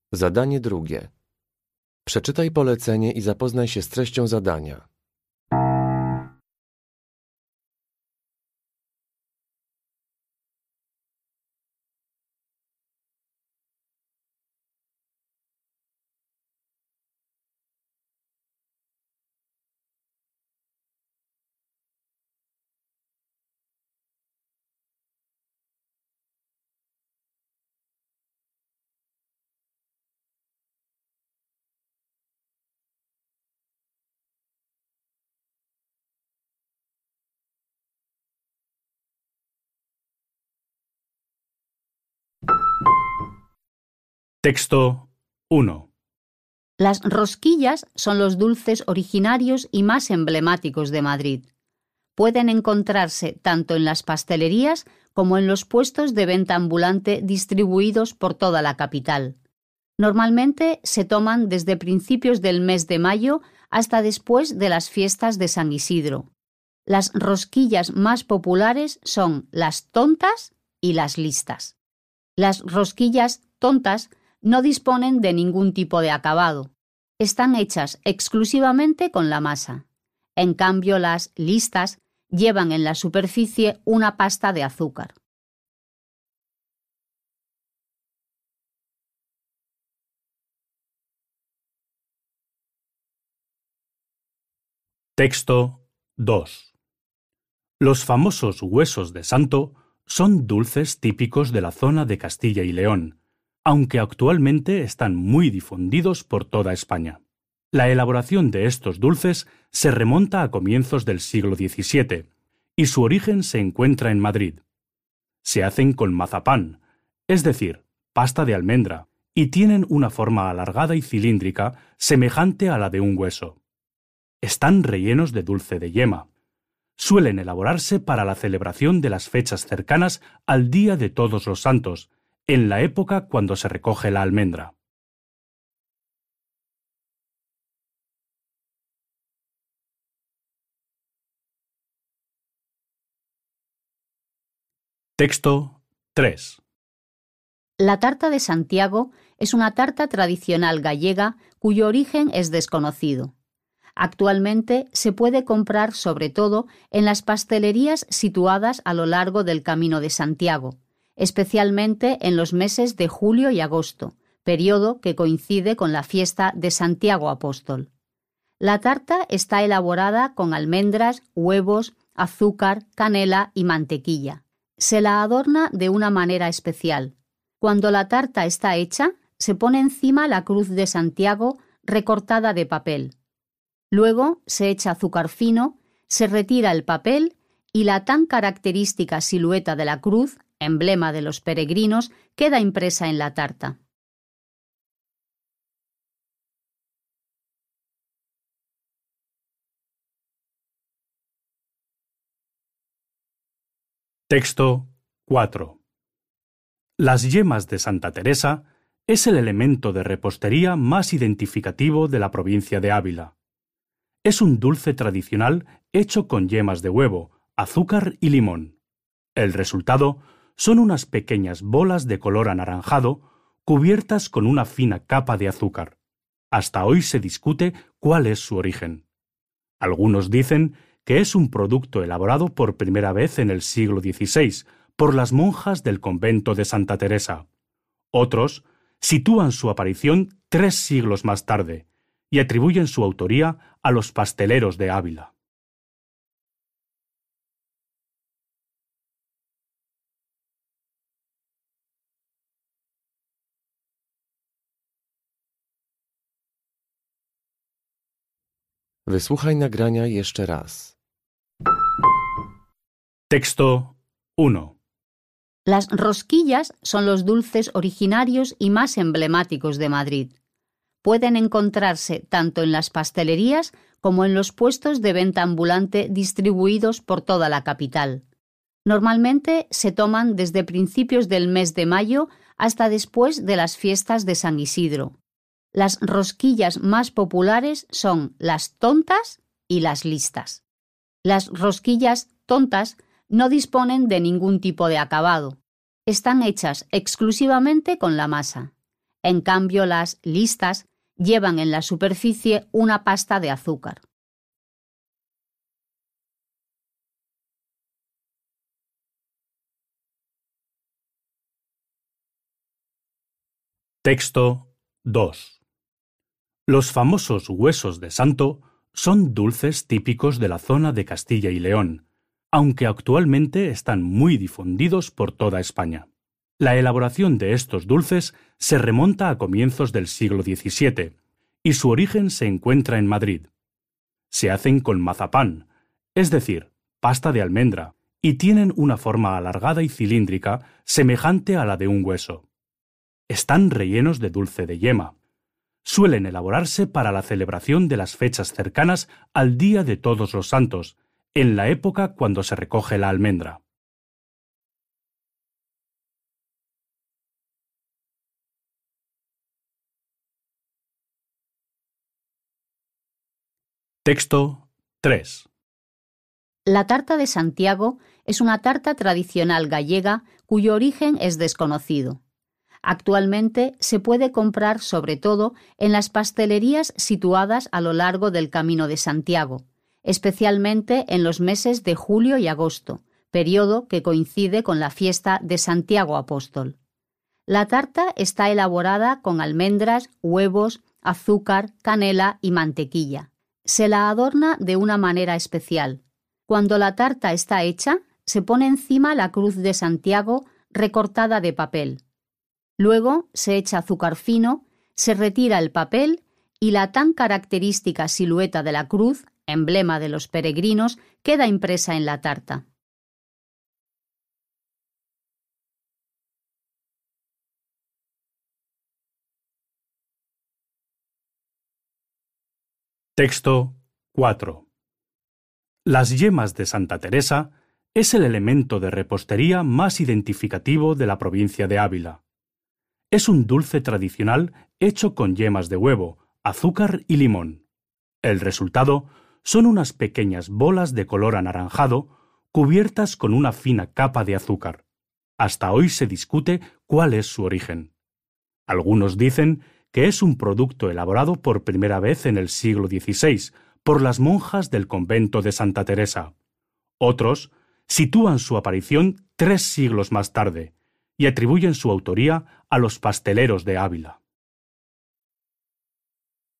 Zadanie drugie. Przeczytaj polecenie i zapoznaj się z treścią zadania. Texto 1. Las rosquillas son los dulces originarios y más emblemáticos de Madrid. Pueden encontrarse tanto en las pastelerías como en los puestos de venta ambulante distribuidos por toda la capital. Normalmente se toman desde principios del mes de mayo hasta después de las fiestas de San Isidro. Las rosquillas más populares son las tontas y las listas. Las rosquillas tontas no disponen de ningún tipo de acabado. Están hechas exclusivamente con la masa. En cambio, las listas llevan en la superficie una pasta de azúcar. Texto 2. Los famosos huesos de santo son dulces típicos de la zona de Castilla y León, aunque actualmente están muy difundidos por toda España. La elaboración de estos dulces se remonta a comienzos del siglo XVII y su origen se encuentra en Madrid. Se hacen con mazapán, es decir, pasta de almendra, y tienen una forma alargada y cilíndrica semejante a la de un hueso. Están rellenos de dulce de yema. Suelen elaborarse para la celebración de las fechas cercanas al Día de Todos los Santos, en la época cuando se recoge la almendra. Texto 3. La tarta de Santiago es una tarta tradicional gallega cuyo origen es desconocido. Actualmente se puede comprar sobre todo en las pastelerías situadas a lo largo del Camino de Santiago, especialmente en los meses de julio y agosto, periodo que coincide con la fiesta de Santiago Apóstol. La tarta está elaborada con almendras, huevos, azúcar, canela y mantequilla. Se la adorna de una manera especial. Cuando la tarta está hecha, se pone encima la cruz de Santiago recortada de papel. Luego se echa azúcar fino, se retira el papel y la tan característica silueta de la cruz, emblema de los peregrinos, queda impresa en la tarta. Texto 4. Las yemas de Santa Teresa es el elemento de repostería más identificativo de la provincia de Ávila. Es un dulce tradicional hecho con yemas de huevo, azúcar y limón. El resultado son unas pequeñas bolas de color anaranjado cubiertas con una fina capa de azúcar. Hasta hoy se discute cuál es su origen. Algunos dicen que es un producto elaborado por primera vez en el siglo XVI por las monjas del convento de Santa Teresa. Otros sitúan su aparición 3 siglos más tarde y atribuyen su autoría a los pasteleros de Ávila. Wysłuchaj nagrania jeszcze raz. Texto 1. Las rosquillas son los dulces originarios y más emblemáticos de Madrid. Pueden encontrarse tanto en las pastelerías como en los puestos de venta ambulante distribuidos por toda la capital. Normalmente se toman desde principios del mes de mayo hasta después de las fiestas de San Isidro. Las rosquillas más populares son las tontas y las listas. Las rosquillas tontas no disponen de ningún tipo de acabado. Están hechas exclusivamente con la masa. En cambio, las listas llevan en la superficie una pasta de azúcar. Texto 2. Los famosos huesos de santo son dulces típicos de la zona de Castilla y León, aunque actualmente están muy difundidos por toda España. La elaboración de estos dulces se remonta a comienzos del siglo XVII y su origen se encuentra en Madrid. Se hacen con mazapán, es decir, pasta de almendra, y tienen una forma alargada y cilíndrica semejante a la de un hueso. Están rellenos de dulce de yema. Suelen elaborarse para la celebración de las fechas cercanas al Día de Todos los Santos, en la época cuando se recoge la almendra. Texto 3. La tarta de Santiago es una tarta tradicional gallega cuyo origen es desconocido. Actualmente se puede comprar sobre todo en las pastelerías situadas a lo largo del Camino de Santiago, especialmente en los meses de julio y agosto, periodo que coincide con la fiesta de Santiago Apóstol. La tarta está elaborada con almendras, huevos, azúcar, canela y mantequilla. Se la adorna de una manera especial. Cuando la tarta está hecha, se pone encima la cruz de Santiago recortada de papel. Luego se echa azúcar fino, se retira el papel y la tan característica silueta de la cruz, emblema de los peregrinos, queda impresa en la tarta. Texto 4. Las yemas de Santa Teresa es el elemento de repostería más identificativo de la provincia de Ávila. Es un dulce tradicional hecho con yemas de huevo, azúcar y limón. El resultado son unas pequeñas bolas de color anaranjado cubiertas con una fina capa de azúcar. Hasta hoy se discute cuál es su origen. Algunos dicen que es un producto elaborado por primera vez en el siglo XVI por las monjas del convento de Santa Teresa. Otros sitúan su aparición 3 siglos más tarde y atribuyen su autoría a los pasteleros de Ávila.